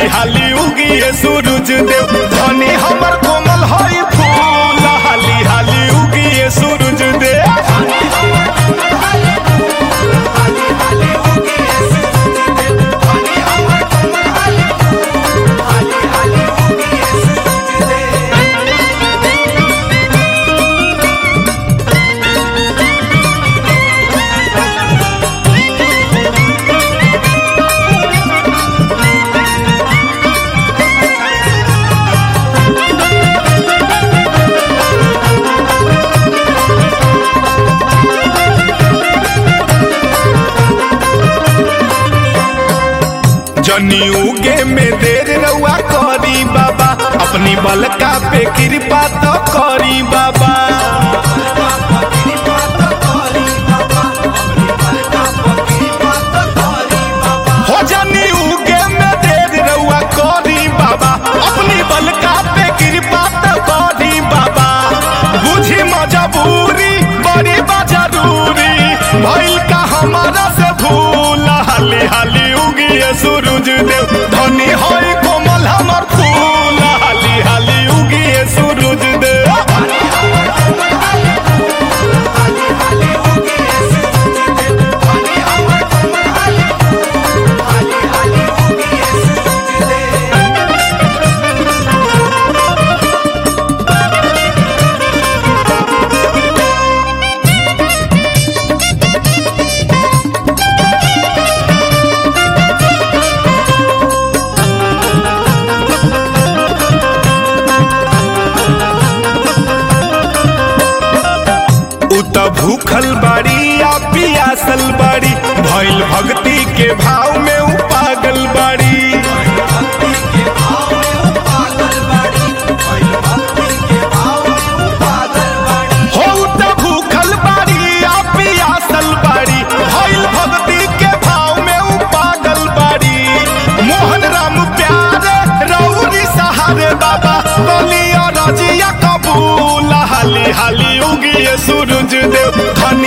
हाली हाली उगिए सूरज देव धनी हमर कोमल हई फूल हाली हाली उगिए सूरज देव जनी उगे में देर रउआ करी बाबा अपनी बलका पे कृपा तो करी बाबा हो जनी उगे में देर रउआ करी बाबा अपनी बलका पे कृपा तो करी बाबा बुझी मजबूरी बड़ी जरूरी भइल का हमारा से भूल हाली हाली उगिए सूरज देव धनी होई कोमल हमर फूल हाली हाली उगिए सूरज देव भूखल बाड़ी या पियासल बाड़ी भइल भक्ति के भाव में उ पागल बाड़ी हो त भूखल बाड़ी या पियासल बाड़ी भइल भक्ति के भाव में उ पागल बाड़ी मोहन राम प्यारे रउरी सहारे बाबा बोलिया रजिया कबूल हाली हाली उगिए सूरज देव